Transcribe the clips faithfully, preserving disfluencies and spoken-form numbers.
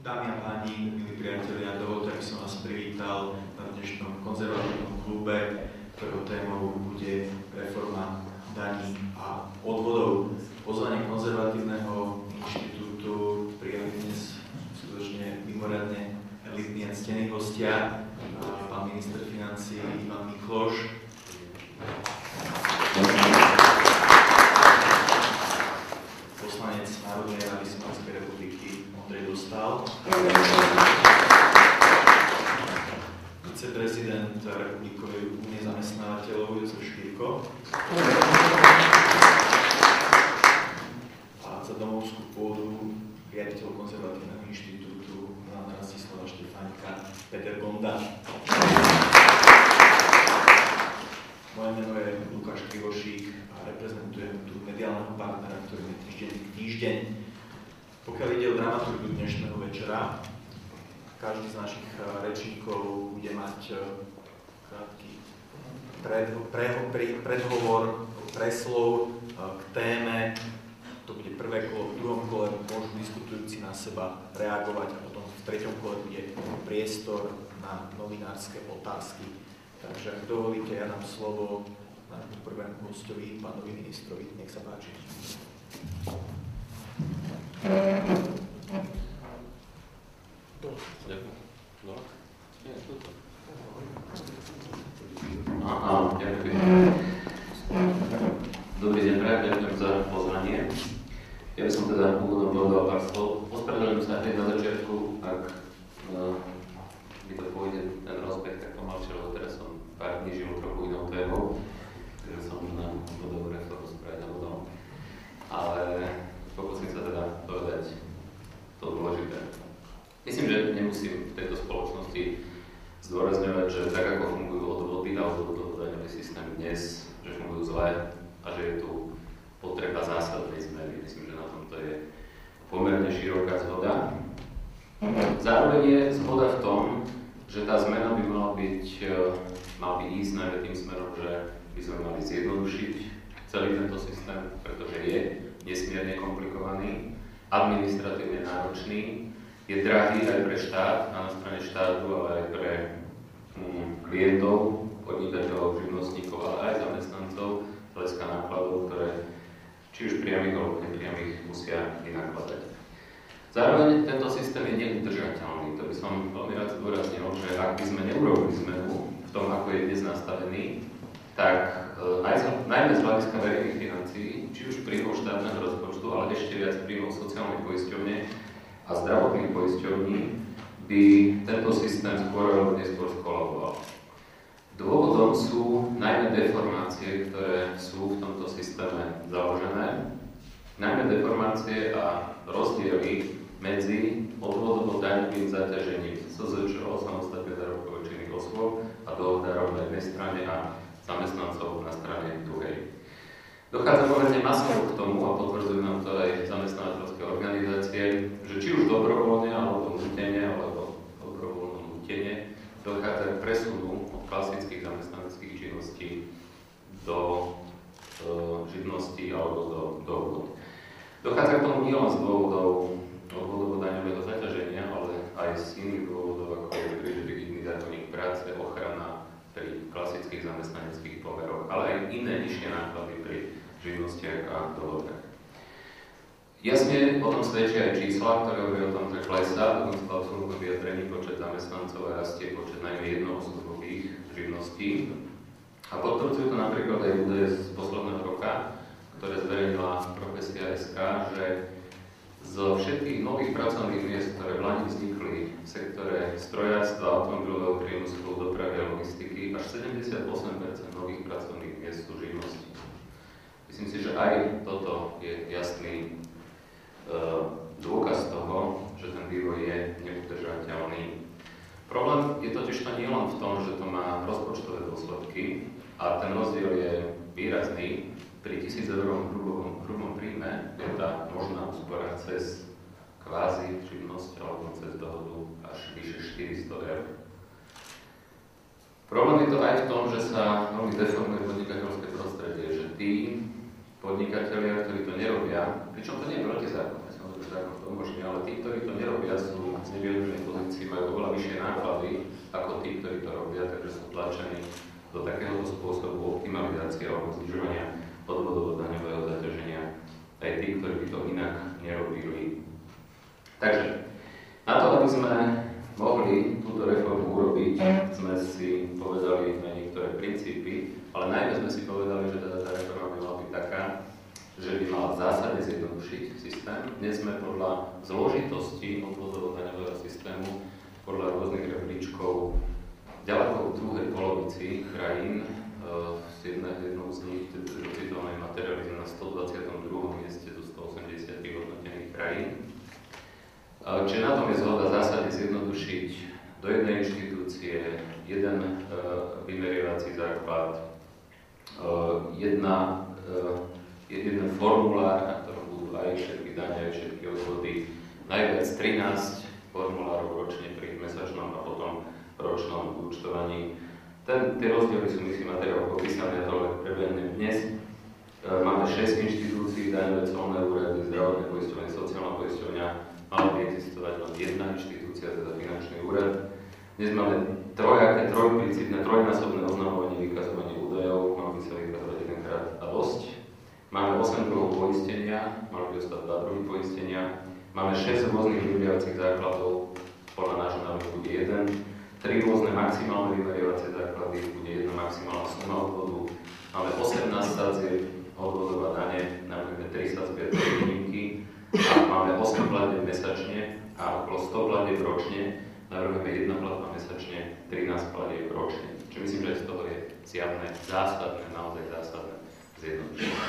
Dámy a páni, milí priatelia, dovolte, aby som vás privítal na dnešnom konzervatívnom klube, ktorého témou bude reforma daní a odvodov. Pozvanie konzervatívneho inštitútu prijali dnes skutočne mimoriadne elitní a ctení hostia, pán minister financií Ivan Mikloš, poslanec Národnej rady Slovenskej republiky Ondrej Dostál, viceprezident Republikovej únie zamestnávateľov Jozef Štýrko a za domovskú pôdu riaditeľ konzervatívneho inštitútu Milana Rastislava Štefánika Peter Gonda. Moje meno je Lukáš Krivošík a reprezentujem tu mediálneho partnera, ktorý je týždeň týždeň. Pokiaľ ide o dramaturgiu dnešného večera, každý z našich rečníkov bude mať krátky pred, pre, pre, predhovor, preslov k téme. To bude prvé kolo, v druhom kole môžu diskutujúci na seba reagovať a potom v treťom kole bude priestor na novinárske otázky. Takže ak dovolíte, ja dám slovo nášmu prvému hostovi, pánovi ministrovi. Nech sa páči. Áno, ďakujem. Dobrý deň, prajem, ďakujem za pozvanie. Ja by som teda úvodom povedal pár slov. Ospravedlňujem sa hneď na začiatku, ak mi to pôjde ten rozbeh tak pomalšie, lebo teraz som pár dní žil trochu inou témou, takže som na bodovú reformu spraviť na bodom. Ale pokúsim sa teda povedať to dôležité. Myslím, že nemusím v tejto spoločnosti zdôrazňovať, že tak ako fungujú odvody alebo daňový systém dnes, že fungujú zle a že je tu potreba zásadnej zmeny. Myslím, že na tomto je pomerne široká zhoda. Zároveň je zhoda v tom, že tá zmena by mala byť, mal by ísť najmä tým smerom, že by sme mali zjednodušiť celý tento systém, pretože je nesmierne komplikovaný, administratívne náročný, je drahý aj pre štát, a na strane štátu, ale aj pre um, klientov, podnikateľov, živnostníkov, ale aj zamestnancov, z hľadiska nákladov, ktoré či už priamých alebo nepriamých musia vynakladať. Zároveň tento systém je neudržateľný. To by som veľmi rád zdôraznil, že ak by sme neurobili zmenu v tom, ako je dnes nastavený, tak aj z, najmä z hľadiska verejných financií, či už príjmov štátneho rozpočtu, ale ešte viac príjmov sociálnej poisťovne a zdravotných poisťovní, by tento systém skôr alebo neskôr skolaboval. Dôvodom sú najmä deformácie, ktoré sú v tomto systéme založené, najmä deformácie a rozdiely medzi odvodovo-daňovým zaťažením es zet č o, samostatne zárobkovo činných osôb a dohodárov na jednej strane a zamestnancov na strane druhej. Dochádza pomerne masovo k tomu, a potvrdzujú nám to aj zamestnávateľské organizácie, že či už dobrovoľne alebo nútene, alebo dobrovoľno nútene, dochádza k presunu od klasických zamestnaneckých činností do e, živností alebo do dohôd. Dochádza k tomu nielen z dôvodov odvodovo-daňového zaťaženia, ale aj z iných dôvodov, ako je rigidný zákonník práce, ochrana pri klasických zamestnaneckých pomeroch, ale aj iné nižšie náklady pri živnostiach a dohodách. Jasne o tom svedčia aj čísla, ktoré hovorí o tom, že klesá, dokonca v absolútnom vyjadrení počet zamestnancov a rastie počet najmä jednoosobových živností. A potvrdzujú to napríklad aj údaje z posledného roka, ktoré zverejnila Profesia bodka es ká, že zo všetkých nových pracovných miest, ktoré v Lani vznikli v sektore strojárstva, automobilového priemyslu, dopravy a logistiky, až sedemdesiatosem percent nových pracovných miest sú živnosti. Myslím si, že aj toto je jasný uh, dôkaz toho, že ten vývoj je neudržateľný. Problém je totiž to nie len v tom, že to má rozpočtové dôsledky a ten rozdiel je výrazný. Pri tisíc eurovom hrubom, hrubom príjme je tá možná úspora cez kvázi živnosť alebo cez dohodu až vyše štyristo eur. Problém je to aj v tom, že sa veľmi deformuje podnikateľské prostredie, že tí podnikatelia, ktorí to nerobia, pričom to nie je protizákonné, samozrejme, ten zákon to umožní, ale tí, ktorí to nerobia, sú z nevýhodnej pozícii, majú oveľa vyššie náklady ako tí, ktorí to robia, takže sú tlačení do takéhoto spôsobu optimalizácie alebo znižovania odvodov daňového zaťaženia aj tí, ktorí by to inak nerobili. Takže na to, aby sme mohli túto reformu urobiť, sme si povedali aj niektoré princípy, ale najmä sme si povedali, že teda tá reforma by mala byť taká, že by mala v zásade zjednodušiť systém. Dnes sme podľa zložitosti odvodov daňového systému, podľa rôznych rebríčkov, ďaleko v druhej polovici krajín, z jednou z nich, citovanej materiály, sme na stodvadsiatom druhom mieste zo stoosemdesiat hodnotených krajín. Čiže na tom je zhoda v zásade zjednodušiť do jednej inštitúcie jeden uh, vymerievací základ, uh, jedna, uh, jeden formulár, na ktorom budú aj všetky dane, aj všetky odvody, najviac trinásť formulárov ročne pri mesačnom a potom ročnom účtovaní. Ten, tie rozdiely sú, myslím, materiál popísané, ja to len prebehnem dnes. E, máme šesť inštitúcií, daňové, colné úrady, zdravotné poisťovne, sociálna poisťovňa, mala by existovať len jedna inštitúcia, teda finančný úrad. Dnes máme trojaké, trojprincípne, trojnásobné oznamovanie, vykazovanie údajov, malo by sa vykazovať jedenkrát a dosť. Máme osem druhov poistenia, mali by ostať dva druhy poistenia. Máme šesť rôznych vymeriacich základov, podľa nášho návrhu bude jeden. Tri rôzne maximálne vymerievacie základy, bude jedna maximálna suma odvodu. Máme osemnásť sadzieb odvodov a dane, navrhujeme tri sadzieb pre výnimky. A máme osem platieb mesačne a okolo sto platieb ročne. Navrhujeme jedna platba mesačne, trinásť platieb ročne. Čo myslím, že z toho je zjavné, zásadné, naozaj zásadné zjednodušenie.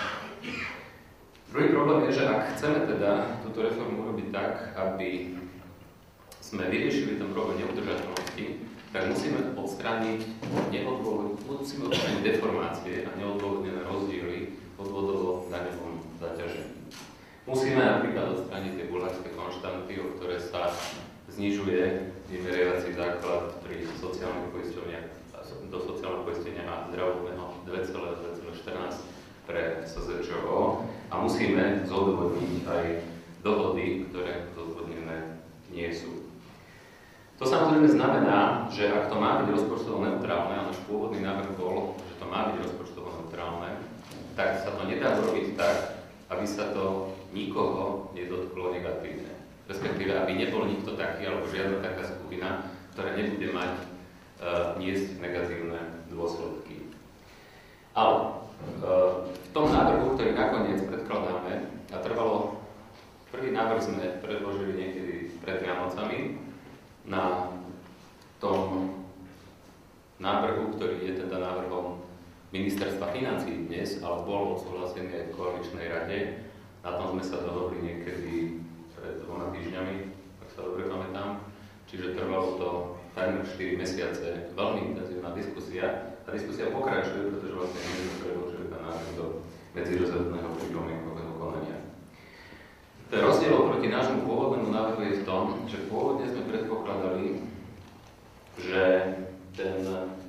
Druhý problém je, že ak chceme teda túto reformu urobiť tak, aby sme vyriešili ten problém neudržateľnosti, tak musíme odstrániť musíme odstrániť deformácie a neodôvodnené rozdiely odvodovo daňovom zaťažení. Musíme napríklad odstrániť tie bulharské konštanty, o ktoré sa znižuje vymerievací základ pri sociálnych poisťovniach do sociálneho poistenia a zdravotného dva celé štrnásť pre es zet č o a musíme zodôvodniť aj dohody, ktoré zodvodnené nie sú. To samozrejme znamená, že ak to má byť rozpočtovo neutrálne, a náš pôvodný návrh bol, že to má byť rozpočtovo neutrálne, tak sa to nedá urobiť tak, aby sa to nikoho nedotklo negatívne. Respektíve, aby nebol nikto taký, alebo žiadna taká skupina, ktorá nebude mať uh, niesť negatívne dôsledky. Ale uh, v tom návrhu, ktorý nakoniec predkladáme, a trvalo, prvý návrh sme predložili niekedy pred Vianocami, na tom návrhu, ktorý je teda návrhom Ministerstva financií dnes, ale bol odsúhlasený aj v koaličnej rade. Na tom sme sa dohodli niekedy pred dvoma týždňami, ak sa dobre pamätám. Čiže trvalo to takmer štyri mesiace, veľmi intenzívna diskusia. Tá diskusia pokračuje, pretože vlastne my sme predložili ten návrh do medzirezortného pripomienkového konania. Ten rozdiel oproti nášmu pôvodnému návrhu je v tom, že pôvodne sme predpokladali, že ten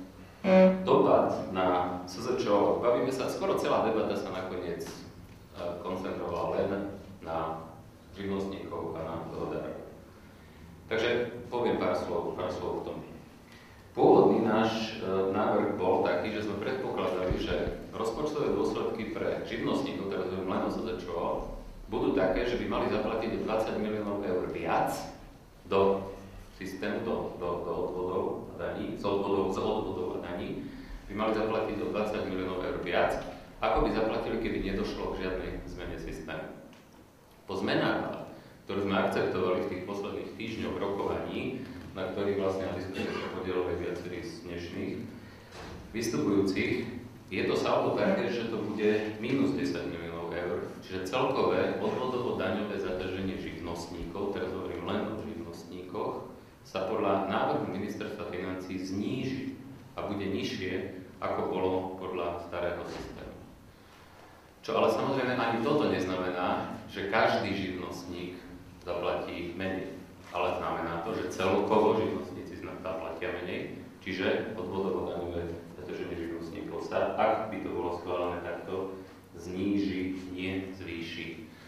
dopad na es zet č o, bavíme sa, skoro celá debata sa nakoniec koncentrovala len na živnostníkov a na dohodárov. Takže poviem pár slov, pár slov v tom. Pôvodný náš návrh bol taký, že sme predpokladali, že rozpočtové dôsledky pre živnostníkov, teraz hovorím len o es zet č o, budú také, že by mali zaplatiť dvadsať miliónov eur viac do systému, do, do, do odvodov a daní, z odvodov, z odvodov a daní, by mali zaplatiť o dvadsať miliónov eur viac, ako by zaplatili, keby nedošlo k žiadnej zmene systému. Po zmenách, ktoré sme akceptovali v tých posledných týždňoch rokovaní, na ktorých vlastne na diskusie sa podielali viacerí z dnešných vystupujúcich, je to saldo také, že to bude mínus desať miliónov eur, čiže celkové odvodovo-daňové zaťaženie živnostníkov, teraz hovorím len o živnostníkoch, sa podľa návrhu Ministerstva financií zníži a bude nižšie, ako bolo podľa starého systému. Čo ale samozrejme ani toto neznamená, že každý živnostník zaplatí menej, ale znamená to, že celkovo živnostníci zaplatia menej, čiže odvodovo-daňové zaťaženie živnostníkov sa, ak by to bolo schválené takto, zníži, nie zvýši.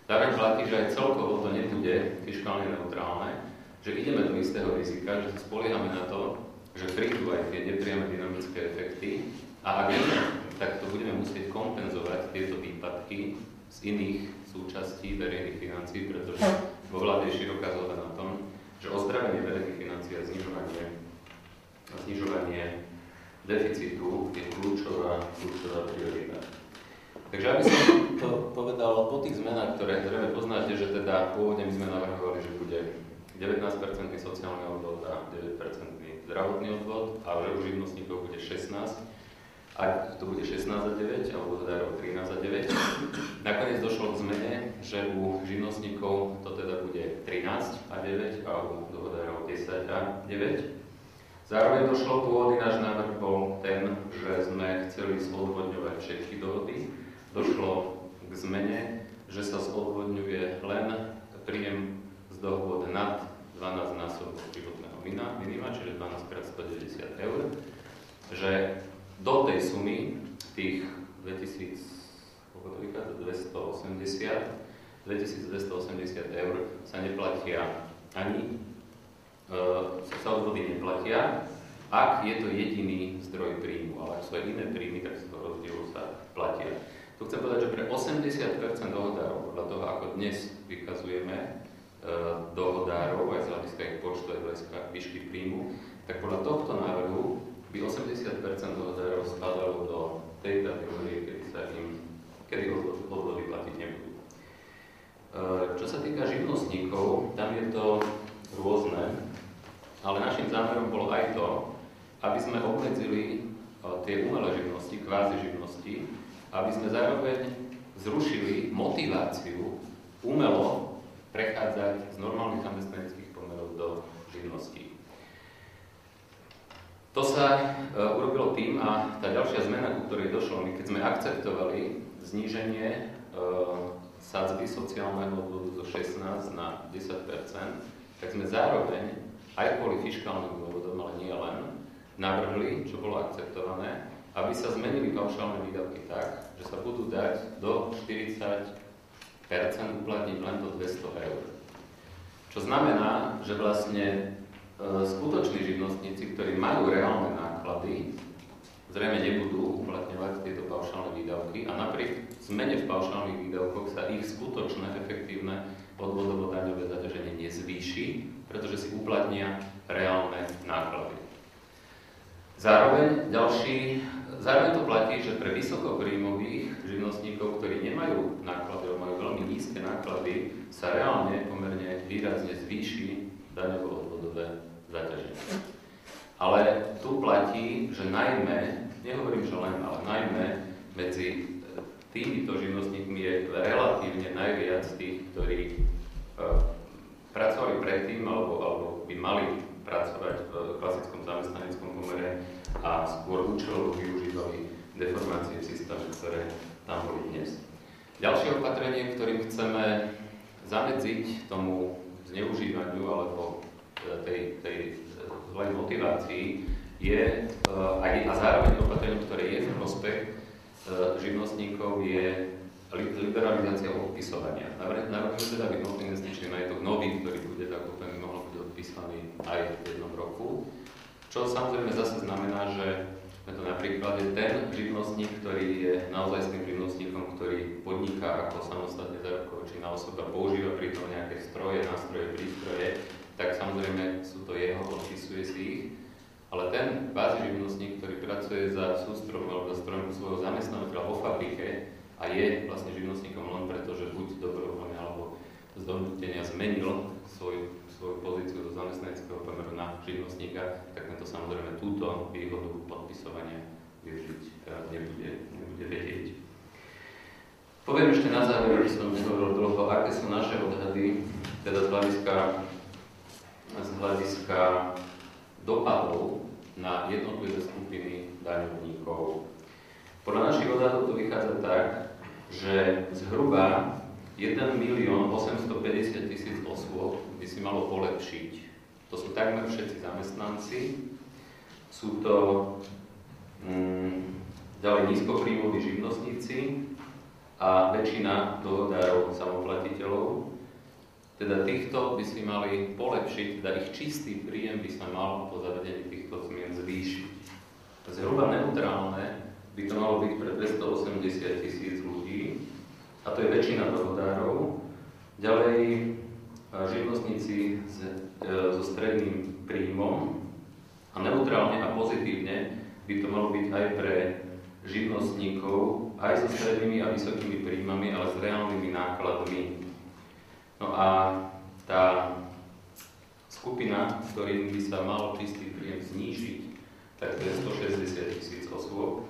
Zároveň platí, že aj celkovo to nebude fiškálne neutrálne, že ideme do istého rizika, že sa spoliehame na to, že prídu aj tie nepriame dynamické efekty a ak nie, tak to budeme musieť kompenzovať tieto výpadky z iných súčastí verejných financií, pretože vo vláde je široká zhoda na tom, že ozdravenie verejných financií a znižovanie, a znižovanie deficitu je kľúčová, kľúčová priorita. Takže aby som to povedal po tých zmenách, ktoré zrejme poznáte, že teda pôvodne my sme navrhovali, že bude devätnásť percent sociálny odvod a deväť percent zdravotný odvod a že u živnostníkov bude šestnásť, ak to bude šestnásť a deväť, alebo teda trinásť a deväť. Nakoniec došlo k zmene, že u živnostníkov to teda bude trinásť a deväť a u dohodárov desať a deväť. Zároveň došlo, pôvodný náš návrh bol ten, že sme chceli odvodňovať všetky dohody. Došlo k zmene, že sa odvodňuje len príjem z dohôd nad dvanásť násobok životného minima, čiže dvanásť krát stodeväťdesiat eur, že do tej sumy, tých dvetisícdvestoosemdesiat eur sa neplatia ani, e, sa odvody neplatia, ak je to jediný zdroj príjmu, ale ak sú aj iné príjmy, tak z toho rozdielu sa platia. Tu chcem povedať, že pre osemdesiat percent dohodárov, podľa toho, ako dnes vykazujeme e, dohodárov, aj z hľadiska ich počtu, aj z hľadiska výšky príjmu, tak podľa tohto návrhu by osemdesiat percent dohodárov spadalo do tej kategórie, kedy sa im, kedy odvody platiť nebudú. E, čo sa týka živnostníkov, tam je to rôzne, ale našim zámerom bolo aj to, aby sme obmedzili tie umelé živnosti, kvázi živnosti, aby sme zároveň zrušili motiváciu umelo prechádzať z normálnych zamestnaneckých pomerov do živností. To sa uh, urobilo tým a tá ďalšia zmena, ku ktorej došlo, my keď sme akceptovali zníženie uh, sadzby sociálneho odvodu zo šestnásť na desať percent, tak sme zároveň aj kvôli fiškálnym dôvodom, ale nie len, navrhli, čo bolo akceptované, aby sa zmenili paušálne výdavky tak, že sa budú dať do štyridsať percent uplatniť len do dvesto eur. Čo znamená, že vlastne e, skutoční živnostníci, ktorí majú reálne náklady, zrejme nebudú uplatňovať tieto paušálne výdavky a napriek zmene v paušálnych výdavkoch sa ich skutočné, efektívne odvodovo-daňové zaťaženie nezvýši, pretože si uplatnia reálne náklady. Zároveň ďalší, zároveň to platí, že pre vysokopríjmových živnostníkov, ktorí nemajú náklady, majú veľmi nízke náklady, sa reálne pomerne výrazne zvýši daňovo-odvodové zaťaženie. Ale tu platí, že najmä, nehovorím, že len, ale najmä medzi týmito živnostníkmi je relatívne najviac tých, ktorí uh, pracovali predtým alebo, alebo by mali pracovať v klasickom zamestnaneckom pomere a skôr účelovo využívali deformácie v systéme, ktoré tam boli dnes. Ďalšie opatrenie, ktorým chceme zamedziť tomu zneužívaniu alebo tej, tej zlej motivácii je, a, a zároveň opatrenie, ktoré je v prospech živnostníkov, je liberalizácia odpisovania. Navrhujem teda jednotný investičný majetok nový, ktorý bude tak úplne mohol byť odpísaný aj v jednom roku. Čo samozrejme zase znamená, že to napríklad je ten živnostník, ktorý je naozaj s tým živnostníkom, ktorý podniká ako samostatne zárobkovo činná osoba, používa pri tom nejaké stroje, nástroje, prístroje, tak samozrejme sú to jeho, odpisuje si ich. Ale ten bázi živnostník, ktorý pracuje za sústrom alebo za strojom svojho zamestnávateľa vo fabrike a je vlastne živnostníkom len preto, že buď dobrovoľne alebo z donútenia zmenil svoj, svoju pozíciu do zamestnaneckého pomeru na živnostníka, tak tento samozrejme túto výhodu podpisovania využiť nebude, nebude vedieť. Poviem ešte na záver, že som nehovoril dlho, aké sú naše odhady, teda z hľadiska, z hľadiska dopadov na jednotlivé skupiny daňovníkov. Podľa našich odhadov to vychádza tak, že zhruba jeden milión osemstopäťdesiat tisíc osôb by si malo polepšiť. To sú takmer všetci zamestnanci, sú to mm, ďalej nízkopríjmoví živnostníci a väčšina dohodárov samoplatiteľov Teda týchto by si mali polepšiť, teda ich čistý príjem by sa mal po zavedení týchto zmien zvýšiť. Zhruba neutrálne by to malo byť pre dvestoosemdesiat tisíc ľudí, a to je väčšina dohodárov. Ďalej živnostníci s, e, so stredným príjmom a neutrálne a pozitívne by to malo byť aj pre živnostníkov, aj so strednými a vysokými príjmami, ale s reálnymi nákladmi. No a tá skupina, ktorým by sa mal čistý príjem znížiť, tak to je stošesťdesiat tisíc osôb,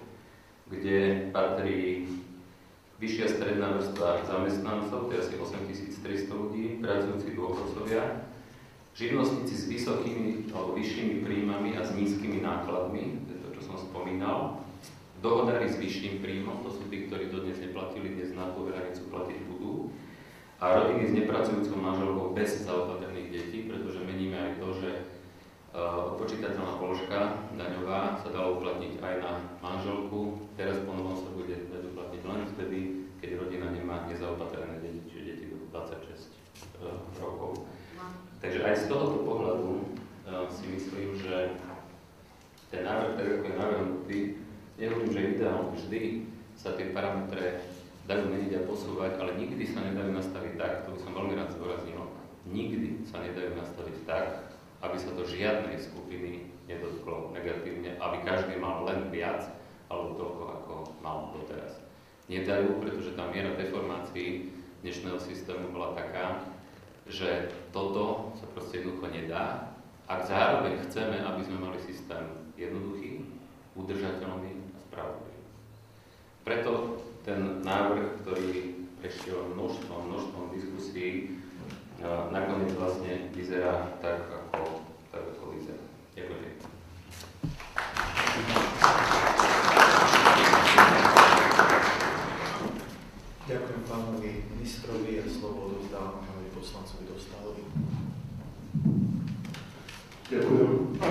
kde patrí vyššia stredná vrstva zamestnancov, to je asi osemtisíctristo ľudí, pracujúci dôchodcovia, živnostníci s vysokými alebo vyššími príjmami a s nízkymi nákladmi, to je to, čo som spomínal, dohodári s vyšším príjmom, to sú tí, ktorí dodnes neplatili, dnes na tú hranicu platiť budú, a rodiny s nepracujúcou manželkou bez zaopatrených detí, pretože meníme aj to, že odpočítateľná položka daňová sa dala uplatniť aj na manželku. Teraz po novom sa bude dať uplatniť len vtedy, keď rodina nemá nezaopatrené deti, čiže deti do dvadsaťšesť uh, rokov. Takže aj z tohoto pohľadu uh, si myslím, že ten návrh, tak ako je navrhnutý, nehovorím, že ideálne vždy sa tie parametre dajú meniť a posúvať, ale nikdy sa nedajú nastaviť tak, to by som veľmi rád zdôraznil, nikdy sa nedajú nastaviť tak, aby sa to žiadnej skupiny nedotklo negatívne, aby každý mal len viac, alebo toľko, ako mal doteraz. Nedajú, pretože tá miera deformácií dnešného systému bola taká, že toto sa proste jednoducho nedá, ak zároveň chceme, aby sme mali systém jednoduchý, udržateľný a spravodlivý. Preto ten návrh, ktorý prešiel množstvom, množstvom diskusí, nakoniec vlastne vyzerá tak, ako, tak, ako vyzerá. Ďakujem. Ďakujem pánovi ministrovi a slovo odovzdávam pánovi poslancovi Dostálovi. Ďakujem.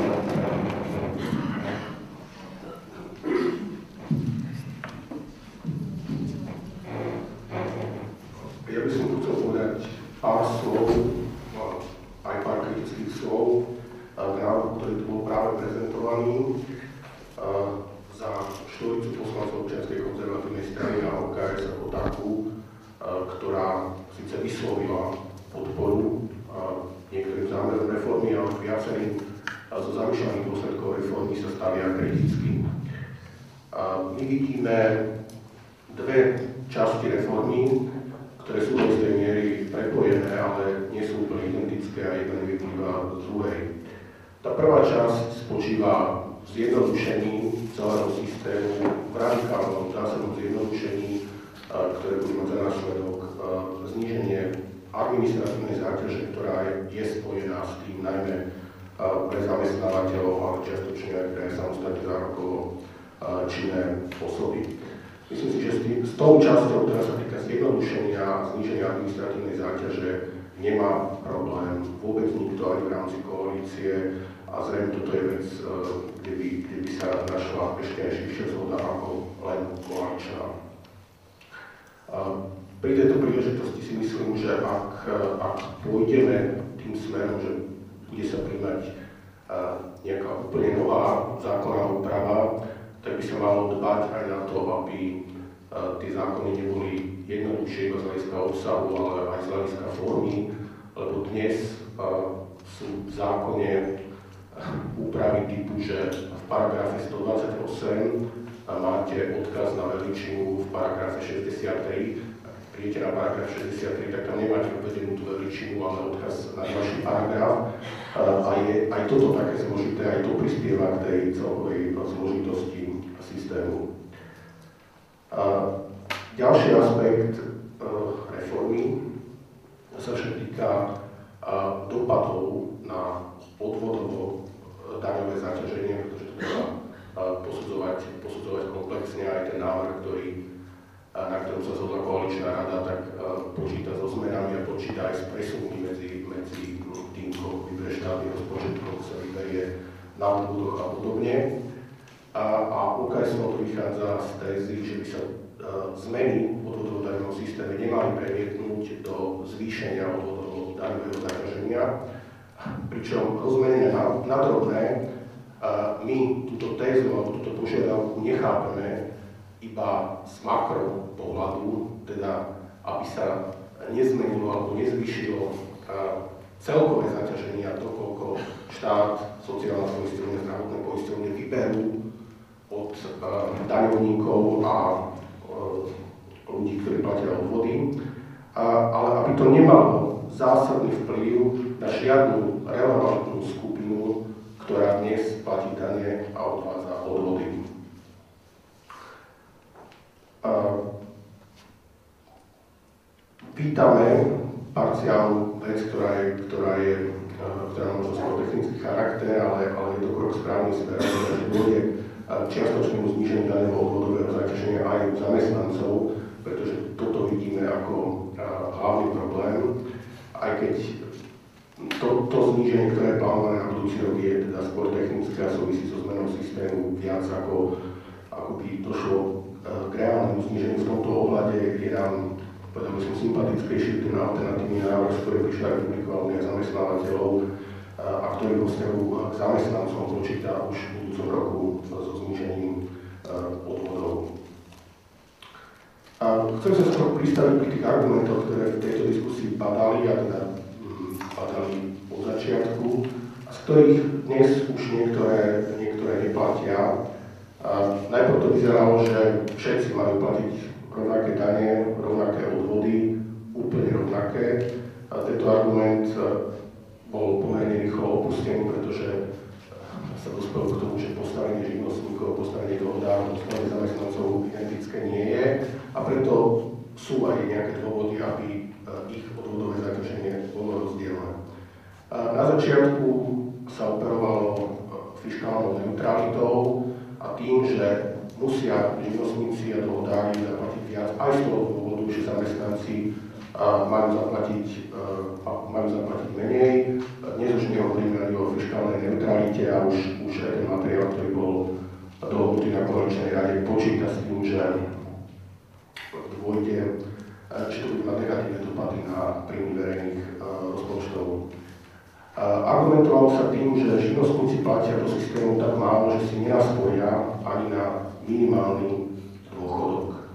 Ja by som tu chcel povedať pár slov, aj pár kritických slov k návrhu, ktorý tu bol práve prezentovaný za štvoricu poslancov Občianskej konzervatívnej strany a ó ká es ako takú, ktorá síce vyslovila podporu niektorým zámerom reformy, ale viacerým zo zamýšľaných dôsledkov reformy sa stavia kriticky. My vidíme dve časti reformy, ktoré sú do istej miery prepojené, ale nie sú úplne identické a jedna nevyplýva z druhej. Tá prvá časť spočíva v zjednodušení celého systému, v radikálnom zásadnom zjednodušení, ktoré bude mať za následok zníženie administratívnej záťaže, ktorá je spojená s tým najmä pre zamestnávateľov, ale čiastočne aj pre samostatne zárobkovo činné osoby. Myslím si, že s, tým, s tou časťou, ktorá sa týka zjednodušenia a zníženia administratívnej záťaže, nemá problém vôbec nikto ani v rámci koalície a zrejme toto je vec, kde by, kde by sa našla ešte aj širšia zhoda ako len koaličná. Pri tejto príležitosti si myslím, že ak, ak pôjdeme tým smerom, že bude sa príjmať nejaká úplne nová zákonná úprava, tak by sa malo dbať aj na to, aby tie zákony neboli jednoduchšie iba z hľadiska obsahu, ale aj z hľadiska formy, lebo dnes sú v zákone úpravy typu, že v paragrafe stodvadsaťosem máte odkaz na veličinu v paragrafe šesťdesiattri. Ak prídete na paragraf šesťdesiattri, tak tam nemáte uvedenú tú veličinu, ale odkaz na ďalší paragraf. A je aj toto také zložité, aj to prispieva k tej celkovej zložitosti systému. A ďalší aspekt reformy sa však týka dopadov na odvodovo daňové zaťaženie, pretože to treba posudzovať, posudzovať komplexne. Aj ten návrh, ktorý, na ktorom sa zhodla koaličná rada, tak počíta so zmenami a počíta aj s presunmi medzi, medzi tým, koľko vyberie štátny rozpočet, koľko sa vyberie na odvodoch a podobne. A, a ó ká es to vychádza z tézy, že by sa uh, zmeny v odvodovo daňovom systéme nemali premietnúť do zvýšenia odvodov daňového zaťaženia. Pričom rozumenie na, na drobné, my túto tézu alebo túto požiadavku nechápeme iba z makro pohľadu, teda aby sa nezmenilo alebo nezvýšilo celkové zaťaženie a to, koľko štát, sociálne poisťovne, zdravotné poisťovne vyberú od daňovníkov a ľudí, ktorí platia odvody, ale aby to nemalo zásadný vplyv na žiadnu relevantnú skupinu, ktorá dnes platí dane a odvádza odvody. Vítame parciálnu vec, ktorá je, ktorá je, ktorá možno skôr technický charakter, ale, ale je to krok správnym smerom, že dôjde čiastočnému zníženiu daňového odvodového zaťaženia aj u zamestnancov, pretože toto vidíme ako hlavný problém, aj keď to, to zníženie, ktoré je plánované na budúci rok, je teda skôr technické a súvisí so zmenou systému viac ako, ako by došlo k reálnemu zníženiu. V tomto ohľade je nám, povedal by som, sympatickejší ten alternatívny návrh, z ktorého prišla aj publikovaný aj zamestnávateľov a ktorý vo vzťahu k zamestnancom počíta už v budúcom roku so znížením odvodov. A chcem sa skôr pristaviť pri tých argumentoch, ktoré v tejto diskusii padali, a teda hm, padali od začiatku, a z ktorých dnes už niektoré, niektoré neplatia. A najprv to vyzeralo, že všetci majú platiť rovnaké dane, rovnaké odvody, úplne rovnaké. A tento argument bol pomerne rýchlo opustený, pretože sa dospelo k tomu, že postavenie živnostníkov, postavenie dohodárov, postavenie zamestnancov identické nie je a preto sú aj nejaké dôvody, aby ich odvodové zaťaženie bolo rozdielne. Na začiatku sa operovalo fiškálnou neutralitou a tým, že musia živnostníci a dohodári zaplatiť viac aj z toho dôvodu, že zamestnanci majú zaplatiť, majú zaplatiť menej. Dnes už nehovoríme ani o fiškálnej neutralite a už, už aj ten materiál, ktorý bol dohodnutý na koaličnej rade, počíta s tým, že dôjde, či to bude mať negatívne dopady na príjmy verejných rozpočtov. Argumentovalo sa tým, že živnostníci platia do systému tak málo, že si nenasporia ani na minimálny dôchodok.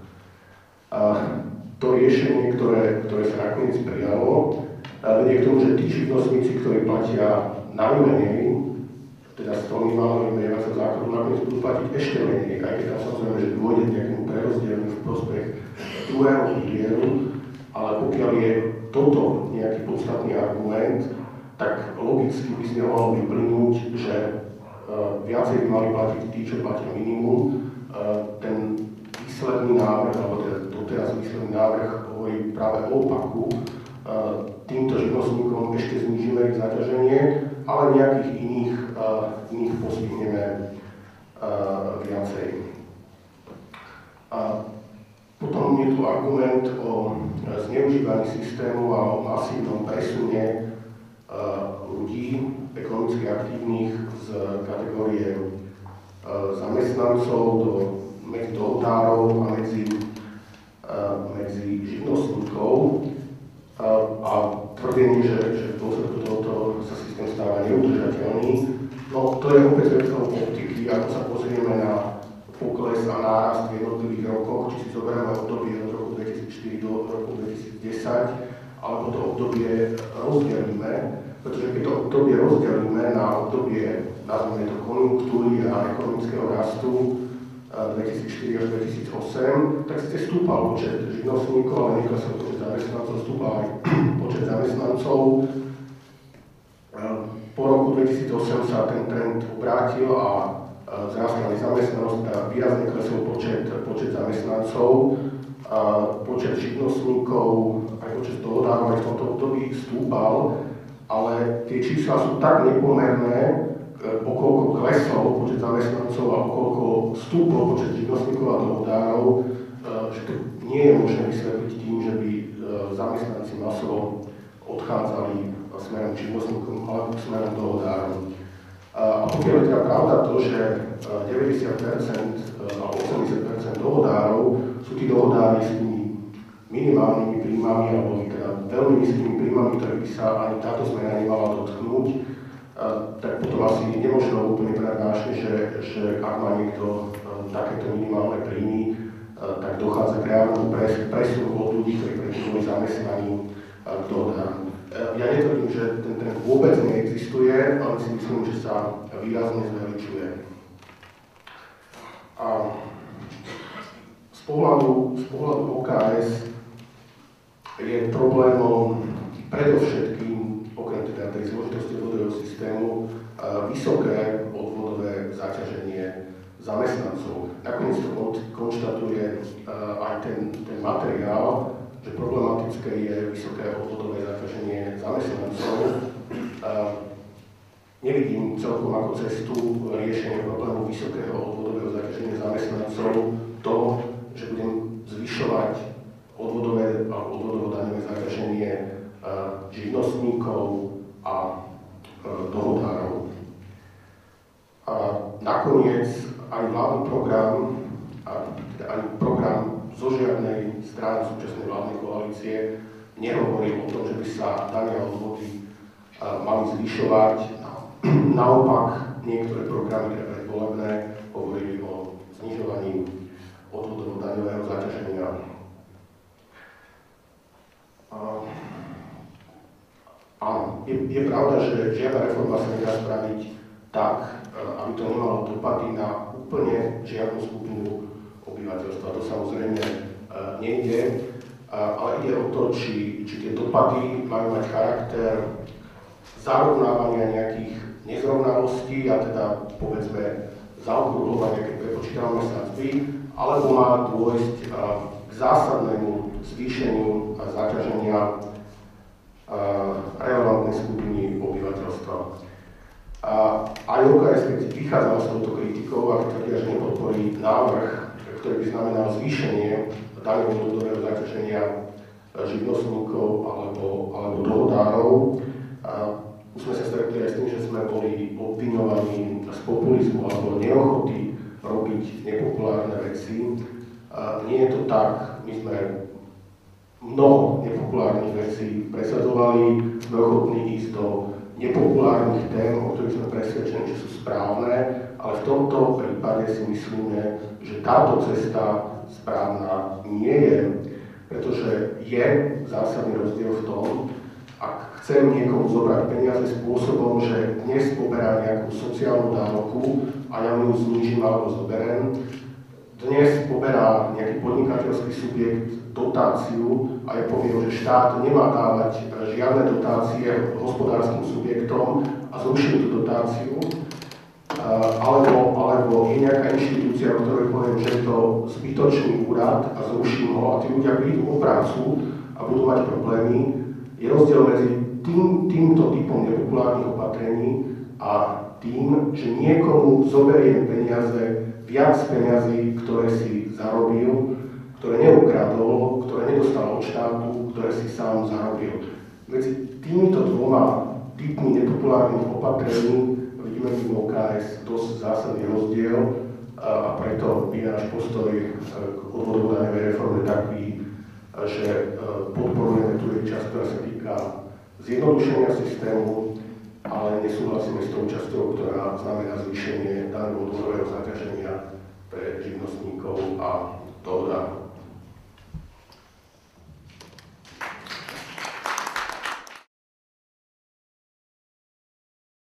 To riešenie, ktoré, ktoré sa nakoniec prijalo, vedie k tomu, že tí živnostníci, ktorí platia najmenej, teda z toho minimálneho vymerovacieho základu, nakoniec budú platiť ešte menej, aj keď tam samozrejme, že dôjde k nejakému prerozdielu v prospech druhého pilieru, ale pokiaľ je toto nejaký podstatný argument, tak logicky by z neho malo vyplynúť, že uh, viacej by mali platiť tí, čo platia minimum. Uh, ten výsledný návrh, alebo teda doteraz výsledný návrh hovorí práve o opaku. Uh, týmto živnostníkom ešte znížime ich zaťaženie, ale nejakých iných, uh, iných postihneme uh, viacej. Uh, potom je tu argument o zneužívaní systému a o masívnom presune ľudí ekonomicky aktívnych z kategórie zamestnancov do, medzi dohodárov a medzi, medzi živnostníkov a tvrdenie, že, že v dôsledku tohoto sa systém stáva neudržateľný. No to je opäť vecou optiky, ako sa pozrieme na pokles a nárast v jednotlivých rokoch, či si zoberieme obdobie od roku dvetisícštyri do roku dvetisícdesať, alebo to obdobie rozdelíme, pretože keď to obdobie rozdelíme na obdobie, nazvime to konjunktúry a ekonomického rastu dvetisícštyri až dvetisícosem, tak ste stúpal počet živnostníkov, ale neklesol počet zamestnancov, stúpal aj počet zamestnancov. Po roku dvetisícosem sa ten trend obrátil a vzrastla nezamestnanosť, teda výrazne klesol počet, počet zamestnancov. Počet živnostníkov, aj počet dohodárov aj v tomto období stúpal, ale tie čísla sú tak nepomerné, okoľko klesol počet zamestnancov a okoľko stúpol počet živnostníkov a dohodárov, že to nie je možné vysvetliť tým, že by zamestnanci masovo odchádzali smerom živnostníkom alebo smerom dohodárom. A pokiaľ je teda pravda to, že deväťdesiat percent alebo osemdesiat percent dohodárov sú tí dohodári s tými minimálnymi príjmami alebo teda veľmi nízkymi príjmami, ktorých by sa ani táto zmena nemala dotknúť, uh, tak potom asi nemôžno úplne brať vážne, že, že ak má niekto uh, takéto minimálne príjmy, uh, tak dochádza k reálnemu pres, presunu od ľudí, ktorí predtým boli zamestnaní uh, k dohodáru. Uh, ja netvrdím, že ten trend vôbec neexistuje, ale si myslím, že sa výrazne zveličuje. A z pohľadu, z pohľadu ó ká es je problémom predovšetkým, okrem teda tej zložitosti odvodového systému, vysoké odvodové zaťaženie zamestnancov. Nakoniec to konštatuje aj ten, ten materiál, že problematické je vysoké odvodové zaťaženie zamestnancov. Nevidím celkom ako cestu riešenia problému vysokého odvodového zaťaženia zamestnancov to, že budem zvyšovať odvodové a odvodovo-daňové zaťaženie živnostníkov a dohodárov. A nakoniec aj vládny program, a teda aj program zo žiadnej strany súčasnej vládnej koalície nehovorí o tom, že by sa dane a odvody mali zvyšovať. Naopak, niektoré programy, ktoré predvolebné, hovorili o znižovaní odvodovo-daňového zaťaženia. Áno, je, je pravda, že žiadna reforma sa nedá spraviť tak, aby to nemalo dopady na úplne žiadnu skupinu obyvateľstva. To samozrejme nejde, ale ide o to, či, či tie dopady majú mať charakter zarovnávania nejakých nezrovnalostí a teda povedzme zaokrúhľovania, keď prepočítame sadzby, alebo má dôjsť k zásadnému zvýšeniu zaťaženia relevantnej skupiny obyvateľstva. A aj ó ká es, keď vychádzala s touto kritikou a tvrdia, že nepodporí návrh, ktorý by znamenal zvýšenie daňového odvodového zaťaženia živnostníkov alebo, alebo dohodárov, už sme sa stretli aj s tým, že sme boli obviňovaní z populizmu alebo neochoty robiť nepopulárne veci. Nie je to tak, my sme mnoho nepopulárnych vecí presadzovali, sme ochotní ísť do nepopulárnych tém, o ktorých sme presvedčení, že sú správne, ale v tomto prípade si myslíme, že táto cesta správna nie je, pretože je zásadný rozdiel v tom, ak chcem niekomu zobrať peniaze spôsobom, že dnes poberá nejakú sociálnu dávku a ja mu ju znížim alebo zoberiem, dnes poberá nejaký podnikateľský subjekt dotáciu a ja poviem, že štát nemá dávať žiadne dotácie hospodárskym subjektom a zruším tú dotáciu, alebo, alebo je nejaká inštitúcia, o ktorej poviem, že je to zbytočný úrad a zruším ho a tí ľudia prídu o prácu a budú mať problémy. Je rozdiel medzi tým, týmto typom nepopulárnych opatrení a tým, že niekomu zoberiem peniaze, viac peniazí, ktoré si zarobil, ktoré neukradol, ktoré nedostal od štátu, ktoré si sám zarobil. Medzi týmito dvoma typmi nepopulárnych opatrení vidíme v ó ká es dosť zásadný rozdiel a preto je náš postoj k odvodovo-daňovej reforme taký, že podporujeme tú jej časť, ktorá sa týka zjednodušenia systému, ale nesúhlasíme s tou časťou, ktorá znamená zvýšenie daného odvodového zaťaženia pre živnostníkov a dohodárov.